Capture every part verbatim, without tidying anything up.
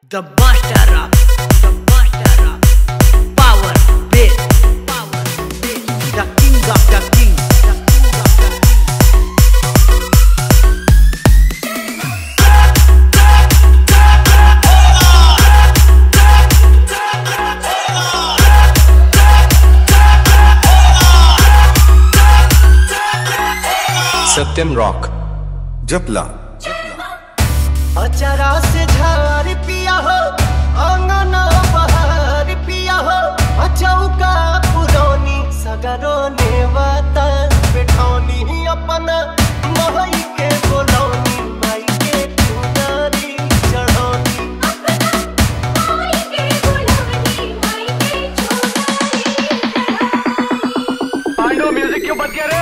The master of, the master of power bass, power bass, the king of the king, the king of the Satyam rock Japla अचारा से झार पिया हो आंगन बहार पिया हो अचौका पुरौनी सगरो नेवता बैठौनी अपन महई के बोलौनी माई के चुनरी चढ़ौनी माई के बोलौनी माई के चुनरी पांडो म्यूजिक क्यों बंद किया रे?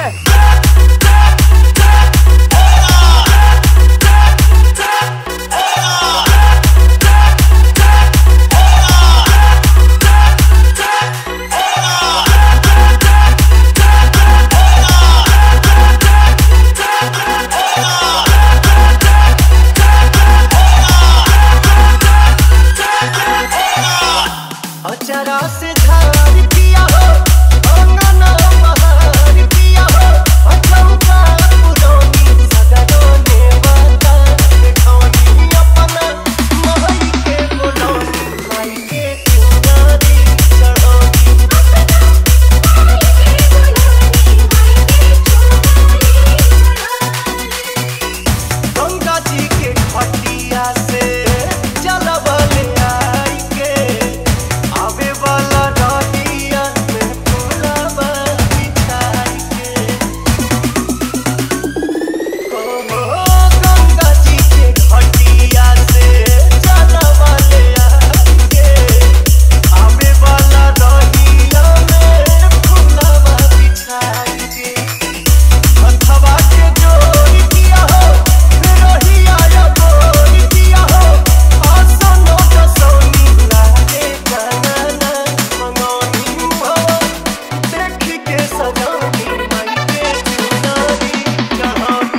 अचारा से झार पिया हो आंगन बहार पिया हो अचौका पुरौनी सगरो नेवता बैठौनी अपन महई के बोलौनी माई के चुनरी चढ़ौनी माई के बोलौनी माई के चुनरी गंगा जी के घटिया से जलबले आई के आवे वाला रानिया में फूलवा बिछाई के ओ गंगा जी के घटिया से जलबले आई के आवे वाला रानिया में फूलवा बिछाई के हथवा के जोड़ी किया हो रोहिया या बोरी किया हो आसनो दसौनी लागे गाना मंगौनी हो देख के सजौनी माई के चुनरी चढ़ौनी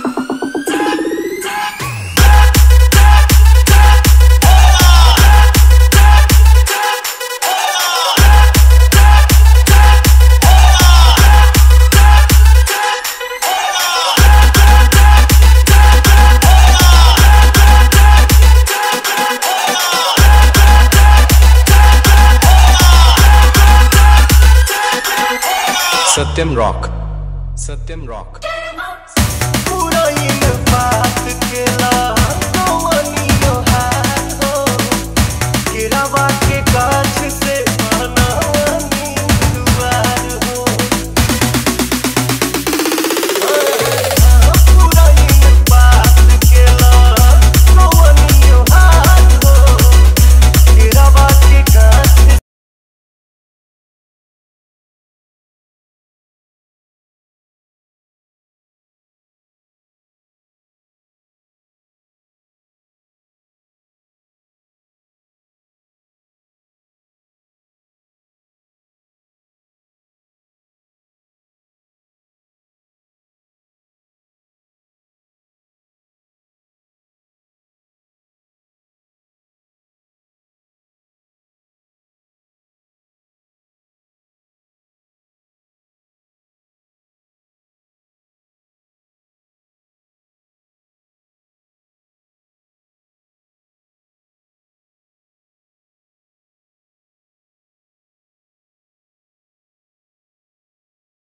सत्यम रॉक सत्यम रॉक पूरा इन बात के ला